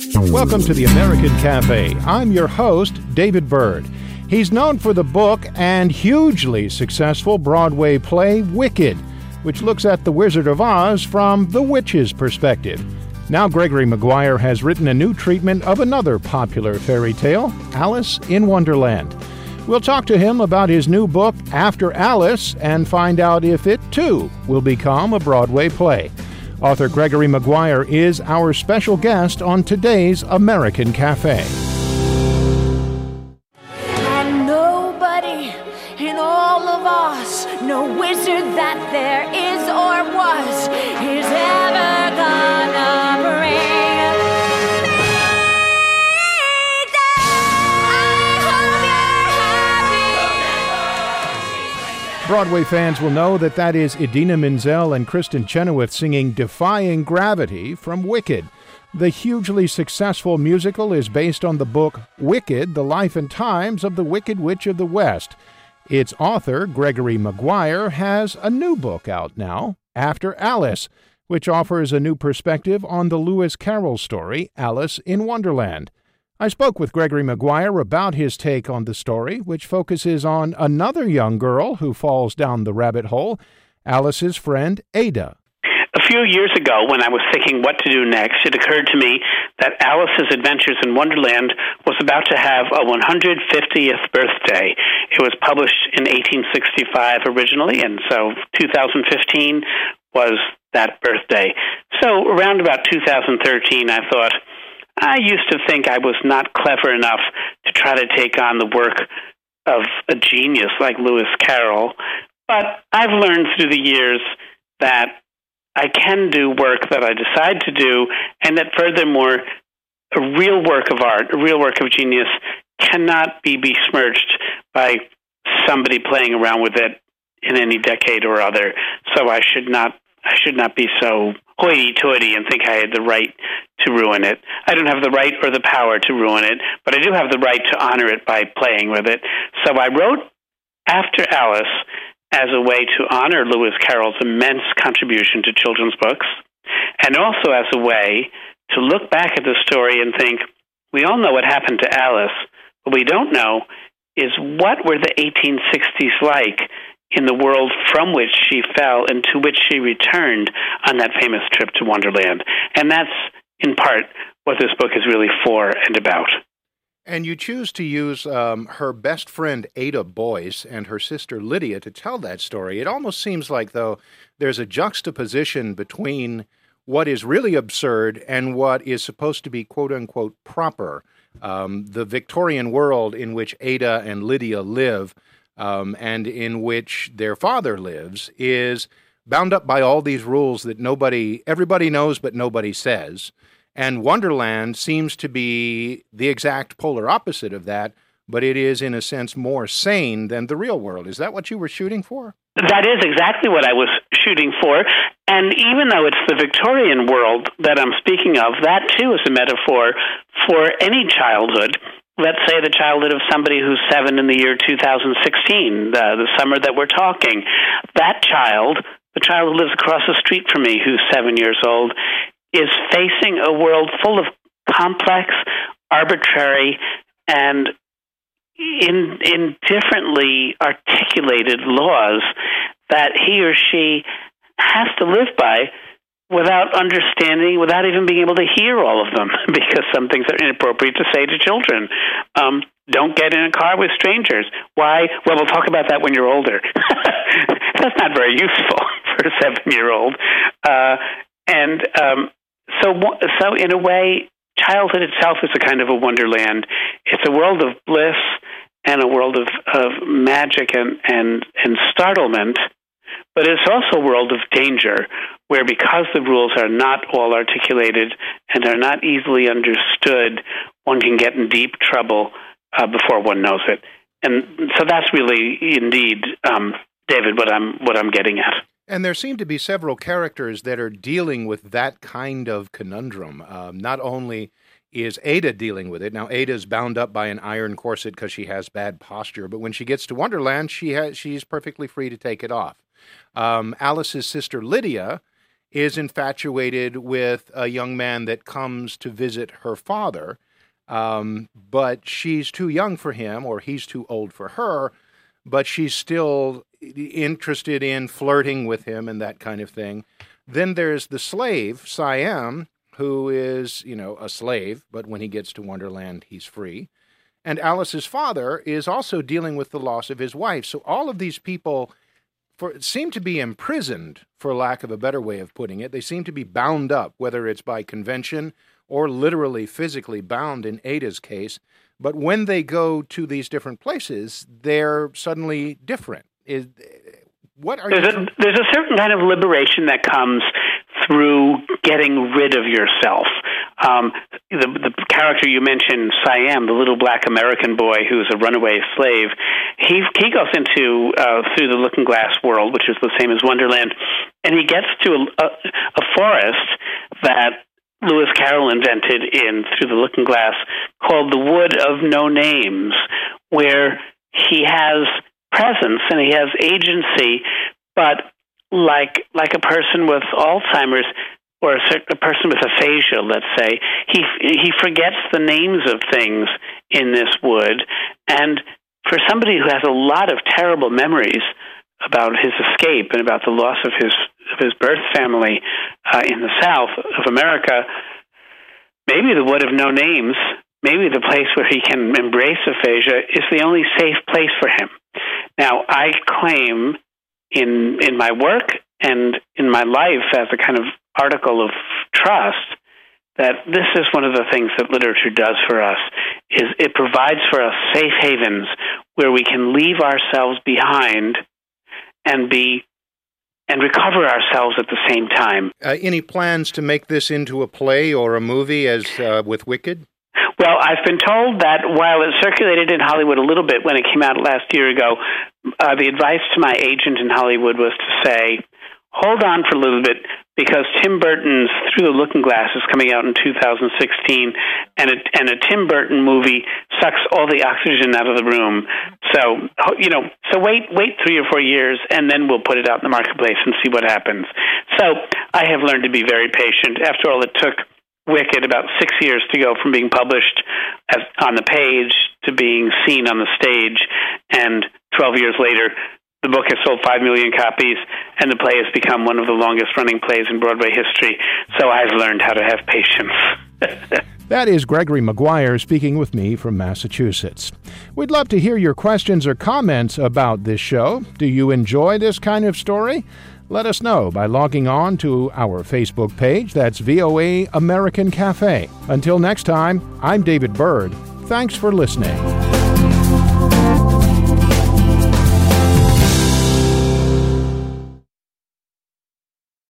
Welcome to the American Cafe. I'm your host, David Byrd. He's known for the book and hugely successful Broadway play Wicked, which looks at the Wizard of Oz from the witch's perspective. Now Gregory Maguire has written a new treatment of another popular fairy tale, Alice in Wonderland. We'll talk to him about his new book, After Alice, and find out if it, too, will become a Broadway play. Author Gregory Maguire is our special guest on today's American Cafe. And nobody in all of Oz, no wizard that there is or was, is ever gonna bring me down. I hope you're happy. Broadway fans will know that is Idina Menzel and Kristen Chenoweth singing Defying Gravity from Wicked. The hugely successful musical is based on the book Wicked, The Life and Times of the Wicked Witch of the West. Its author, Gregory Maguire, has a new book out now, After Alice, which offers a new perspective on the Lewis Carroll story, Alice in Wonderland. I spoke with Gregory Maguire about his take on the story, which focuses on another young girl who falls down the rabbit hole, Alice's friend Ada. A few years ago, when I was thinking what to do next, it occurred to me that Alice's Adventures in Wonderland was about to have a 150th birthday. It was published in 1865 originally, and so 2015 was that birthday. So around about 2013, I thought, I used to think I was not clever enough to try to take on the work of a genius like Lewis Carroll, but I've learned through the years that I can do work that I decide to do, and that furthermore, a real work of art, a real work of genius, cannot be besmirched by somebody playing around with it in any decade or other. So I should not be so hoity-toity and think I had the right to ruin it. I don't have the right or the power to ruin it, but I do have the right to honor it by playing with it. So I wrote After Alice as a way to honor Lewis Carroll's immense contribution to children's books, and also as a way to look back at the story and think, we all know what happened to Alice. What we don't know is what were the 1860s like in the world from which she fell and to which she returned on that famous trip to Wonderland. And that's, in part, what this book is really for and about. And you choose to use her best friend Ada Boyce and her sister Lydia to tell that story. It almost seems like, though, there's a juxtaposition between what is really absurd and what is supposed to be quote-unquote proper. The Victorian world in which Ada and Lydia live and in which their father lives is bound up by all these rules that everybody knows but nobody says. And Wonderland seems to be the exact polar opposite of that, but it is, in a sense, more sane than the real world. Is that what you were shooting for? That is exactly what I was shooting for. And even though it's the Victorian world that I'm speaking of, that too is a metaphor for any childhood. Let's say the childhood of somebody who's 7 in the year 2016, the summer that we're talking. That child, the child who lives across the street from me, who's 7 years old, is facing a world full of complex, arbitrary, and indifferently articulated laws that he or she has to live by without understanding, without even being able to hear all of them, because some things are inappropriate to say to children. Don't get in a car with strangers. Why? Well, we'll talk about that when you're older. That's not very useful for a 7-year-old. So in a way, childhood itself is a kind of a wonderland. It's a world of bliss and a world of magic and startlement, but it's also a world of danger, where because the rules are not all articulated and are not easily understood, one can get in deep trouble before one knows it. And so that's really, indeed, David, what I'm getting at. And there seem to be several characters that are dealing with that kind of conundrum. Not only is Ada dealing with it. Now, Ada's bound up by an iron corset because she has bad posture, but when she gets to Wonderland, she's perfectly free to take it off. Alice's sister Lydia is infatuated with a young man that comes to visit her father, but she's too young for him, or he's too old for her, but she's still interested in flirting with him and that kind of thing. Then there's the slave, Siam, who is, a slave, but when he gets to Wonderland, he's free. And Alice's father is also dealing with the loss of his wife. So all of these people seem to be imprisoned, for lack of a better way of putting it. They seem to be bound up, whether it's by convention or literally physically bound in Ada's case. But when they go to these different places, they're suddenly different. There's a certain kind of liberation that comes through getting rid of yourself. The character you mentioned, Siam, the little black American boy who's a runaway slave, he goes into through the Looking Glass world, which is the same as Wonderland, and he gets to a forest that Lewis Carroll invented in Through the Looking Glass called the Wood of No Names, where he has presence and he has agency, but like a person with Alzheimer's or a person with aphasia, let's say, he forgets the names of things in this wood. And for somebody who has a lot of terrible memories about his escape and about the loss of his birth family in the South of America, maybe the Wood of No Names, maybe the place where he can embrace aphasia, is the only safe place for him. Now, I claim in my work and in my life as a kind of article of trust that this is one of the things that literature does for us, is it provides for us safe havens where we can leave ourselves behind and recover ourselves at the same time. Any plans to make this into a play or a movie as with Wicked? Well, I've been told that while it circulated in Hollywood a little bit when it came out last year ago, the advice to my agent in Hollywood was to say, hold on for a little bit, because Tim Burton's Through the Looking Glass is coming out in 2016, and a Tim Burton movie sucks all the oxygen out of the room. So wait 3 or 4 years, and then we'll put it out in the marketplace and see what happens. So I have learned to be very patient. After all, it took Wicked about 6 years to go from being published on the page to being seen on the stage, and 12 years later, the book has sold 5 million copies, and the play has become one of the longest-running plays in Broadway history. So I've learned how to have patience. That is Gregory Maguire speaking with me from Massachusetts. We'd love to hear your questions or comments about this show. Do you enjoy this kind of story? Let us know by logging on to our Facebook page. That's VOA American Cafe. Until next time, I'm David Byrd. Thanks for listening.